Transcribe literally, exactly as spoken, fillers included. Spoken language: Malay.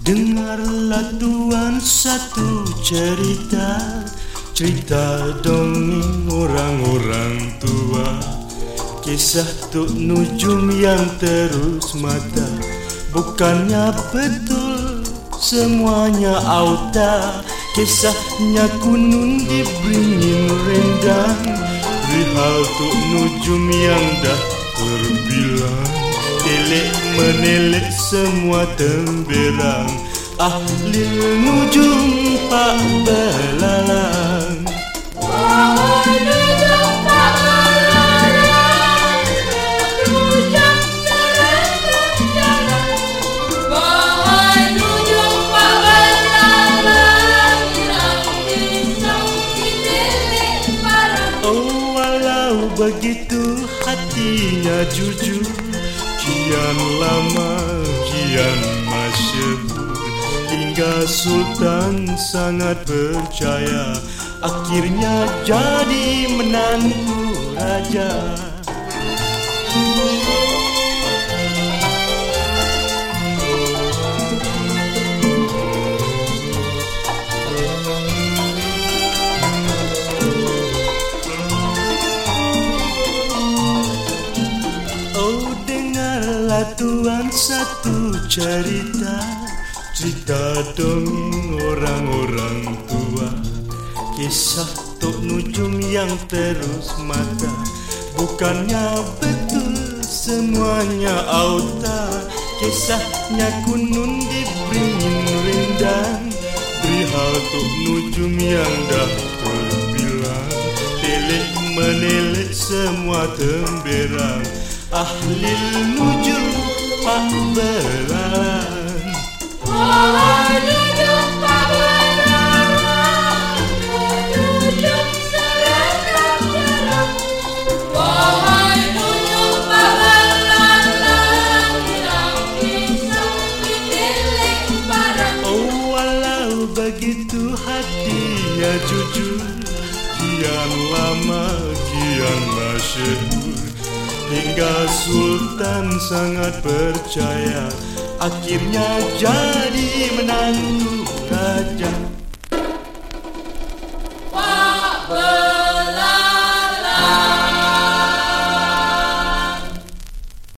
Dengarlah tuan satu cerita, cerita dongeng orang-orang tua. Kisah Tok Nujum yang terus mata, bukannya betul semuanya auta. Kisahnya kunun dibringin rendang, perihal Tok Nujum yang dah terbilang. Telek menelek semua temberang, ahli nujum pak belalang. Wahai nujum pak belalang, nujum jarang-jarang. Wahai nujum pak belalang, yang risau ditelek parang. Oh, walau begitu hatinya jujur, kian lama kian masyhur, hingga Sultan sangat percaya, akhirnya jadi menantu raja. Tuan satu cerita, cerita dongeng orang-orang tua. Kisah Tok Nujum yang terus mata, bukannya betul semuanya auta. Kisahnya kunun dibringin rendang, perihal Tok Nujum yang dah terbilang. Telek menelek semua temberang, ahli nujum pak belalang. Wahai nujum pak belalang, nujum jarang-jarang. Wahai nujum pak belalang, yang risau ditelek parang. Oh, walau begitu hatinya jujur, kian lama kian masyhur, hingga Sultan sangat percaya, akhirnya jadi menantu raja. Pak